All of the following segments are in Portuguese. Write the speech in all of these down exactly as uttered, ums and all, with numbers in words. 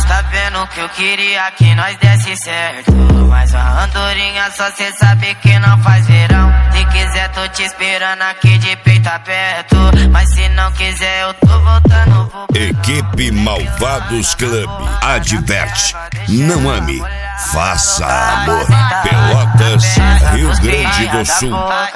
tá vendo que eu queria que nós desse certo, mas a andorinha só cê sabe que não faz verão. Se quiser tô te esperando aqui de peito aberto, mas se não quiser eu tô voltando pro... Equipe Malvados Club adverte: não ame, faça amor. Pelotas, Rio Grande do Sul.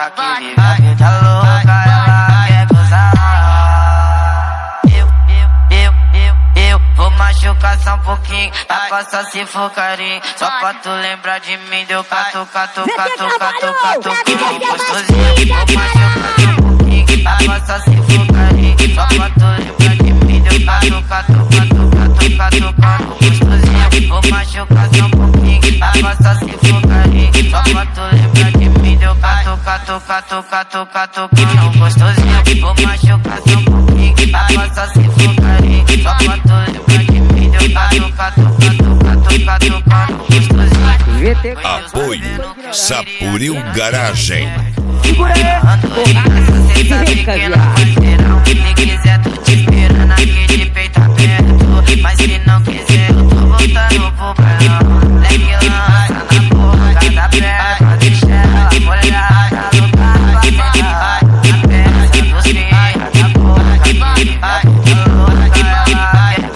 Machucar só um pouquinho, a costa se for carinho. Só pra tu lembrar de mim, deu catu, catu, catu, catu, catu, gostosinho. Vou machucar só um pouquinho, a costa se for carinho. Só pra tu lembrar de mim, deu catu, catu, catu, catu, catu, catu, gostosinho. Vou machucar só um pouquinho, a costa se for carinho. Só pra tu lembrar de mim, deu catu, catu, catu, catu, catu, catu, gostosinho. Vou machucar só um pouquinho, a costa se for carinho. Só pra tu lembrar de mim. Apoio Sapuril Garagem. Segura aí, cê sabe que não faz verão. Se quiser tô te esperando aqui de peito aberto, mas se não quiser eu tô voltando pro bailão. Leque lança na boca da perna, deixa ela molhada no carro, vai, na peça dos filhos da boca, vai, vai, louca ela quer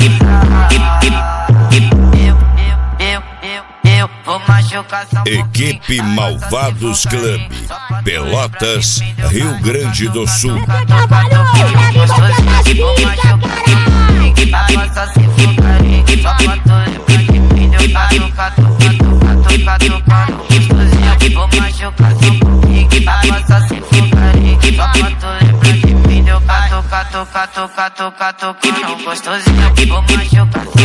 Equipe Malvados Club, Pelotas, Rio Grande do Sul. Catu, catu, catu, catu, catu, gostosinho. Vou machucar.